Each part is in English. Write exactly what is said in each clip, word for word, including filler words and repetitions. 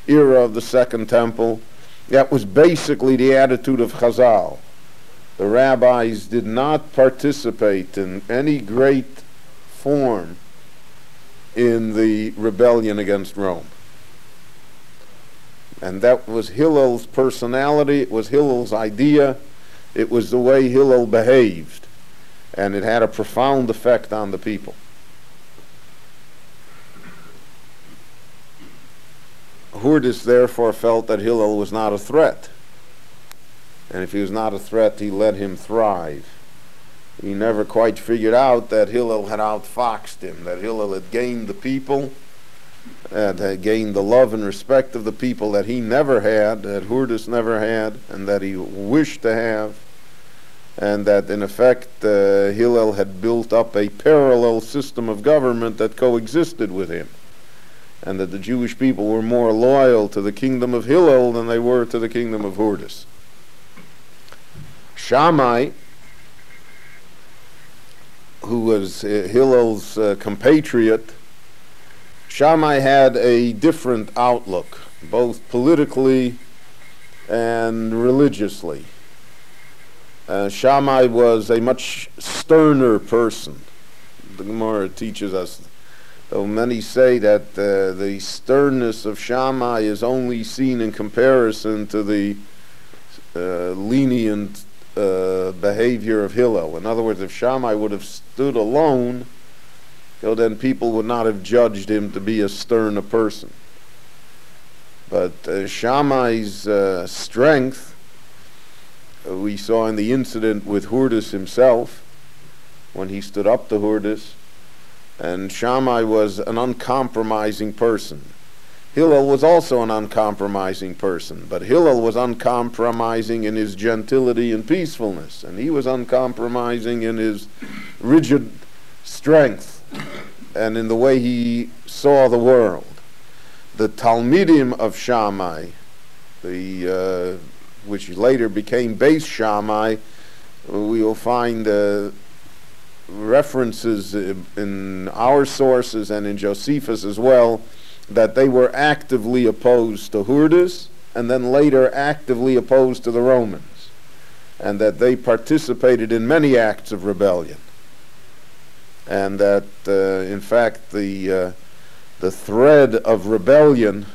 era of the Second Temple. That was basically the attitude of Chazal. The rabbis did not participate in any great form in the rebellion against Rome. And that was Hillel's personality, it was Hillel's idea, it was the way Hillel behaved, and it had a profound effect on the people. Hurdas therefore felt that Hillel was not a threat, and if he was not a threat, he let him thrive. He never quite figured out that Hillel had outfoxed him, that Hillel had gained the people, and had gained the love and respect of the people that he never had, that Hurdas never had, and that he wished to have, and that in effect uh, Hillel had built up a parallel system of government that coexisted with him, and that the Jewish people were more loyal to the kingdom of Hillel than they were to the kingdom of Hurdas. Shammai, who was uh, Hillel's uh, compatriot, Shammai had a different outlook, both politically and religiously. Uh, Shammai was a much sterner person. The Gemara teaches us, though many say that uh, the sternness of Shammai is only seen in comparison to the uh, lenient uh, behavior of Hillel. In other words, if Shammai would have stood alone, so then people would not have judged him to be as stern a person. But uh, Shammai's uh, strength, uh, we saw in the incident with Hurdas himself, when he stood up to Hurdas, and Shammai was an uncompromising person. Hillel was also an uncompromising person, but Hillel was uncompromising in his gentility and peacefulness, and he was uncompromising in his rigid strength and in the way he saw the world. The Talmidim of Shammai, the uh, which later became Beis Shammai, we will find uh, references in our sources and in Josephus as well, that they were actively opposed to Hurdas and then later actively opposed to the Romans, and that they participated in many acts of rebellion, and that uh, in fact the uh, the thread of rebellion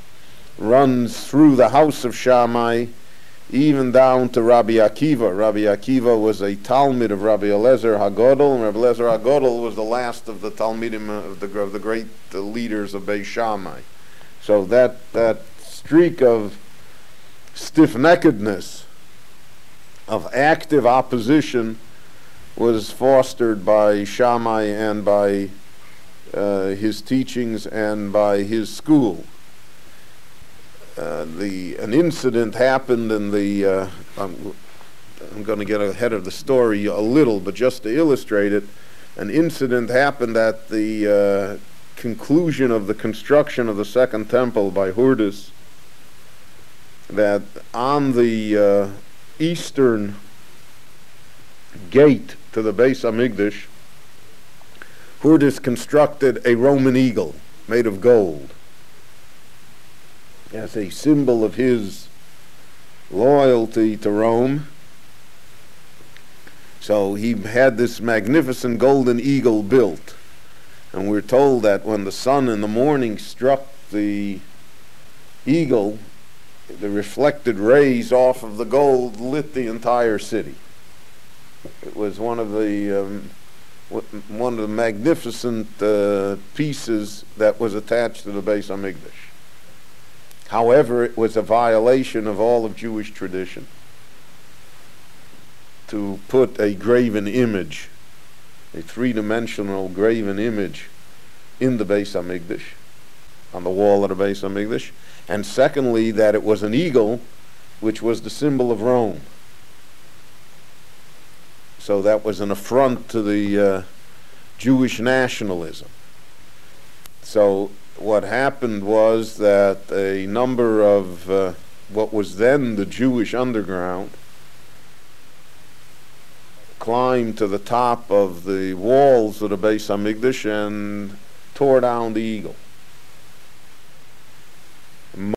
runs through the house of Shammai even down to Rabbi Akiva. Rabbi Akiva was a Talmid of Rabbi Eliezer HaGodol, and Rabbi Eliezer HaGodol was the last of the Talmidim of the, of the great uh, leaders of Beis Shammai. So that that streak of stiff-neckedness, of active opposition, was fostered by Shammai and by uh, his teachings and by his school. Uh, the an incident happened in the uh, I'm, I'm going to get ahead of the story a little, but just to illustrate it, an incident happened at the uh, conclusion of the construction of the Second Temple by Hurdas, that on the uh, eastern gate to the Beis Hamikdash, Hurdas constructed a Roman eagle made of gold as a symbol of his loyalty to Rome. So he had this magnificent golden eagle built, and we're told that when the sun in the morning struck the eagle, the reflected rays off of the gold lit the entire city. It was one of the um, one of the magnificent uh, pieces that was attached to the Beis Hamikdash. However, it was a violation of all of Jewish tradition to put a graven image, a three-dimensional graven image, in the Beis Hamikdash, on the wall of the Beis Hamikdash, and secondly, that it was an eagle, which was the symbol of Rome. So that was an affront to the uh, Jewish nationalism. So what happened was that a number of uh, what was then the Jewish underground climbed to the top of the walls of the Beis Hamikdash and tore down the eagle.